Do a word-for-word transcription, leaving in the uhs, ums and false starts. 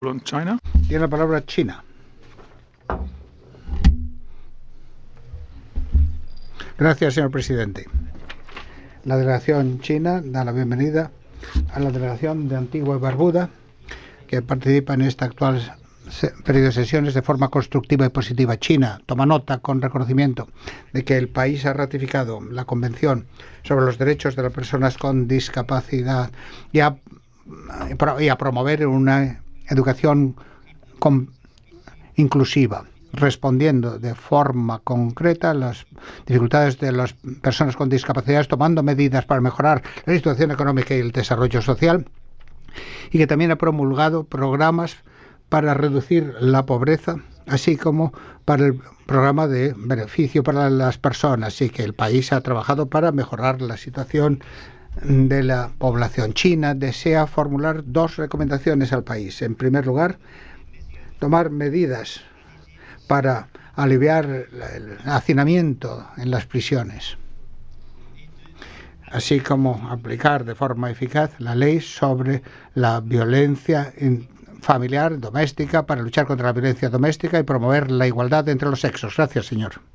China. Tiene la palabra China. Gracias, señor presidente. La delegación china da la bienvenida a la delegación de Antigua y Barbuda, que participa en esta actual periodo de sesiones de forma constructiva y positiva. China toma nota con reconocimiento de que el país ha ratificado la Convención sobre los Derechos de las Personas con Discapacidad y a, y a promover una educación con, inclusiva, respondiendo de forma concreta a las dificultades de las personas con discapacidades, tomando medidas para mejorar la situación económica y el desarrollo social, y que también ha promulgado programas para reducir la pobreza, así como para el programa de beneficio para las personas, y que el país ha trabajado para mejorar la situación de la población. China desea formular dos recomendaciones al país. En primer lugar, tomar medidas para aliviar el hacinamiento en las prisiones, así como aplicar de forma eficaz la ley sobre la violencia familiar, doméstica, para luchar contra la violencia doméstica y promover la igualdad entre los sexos. Gracias, señor.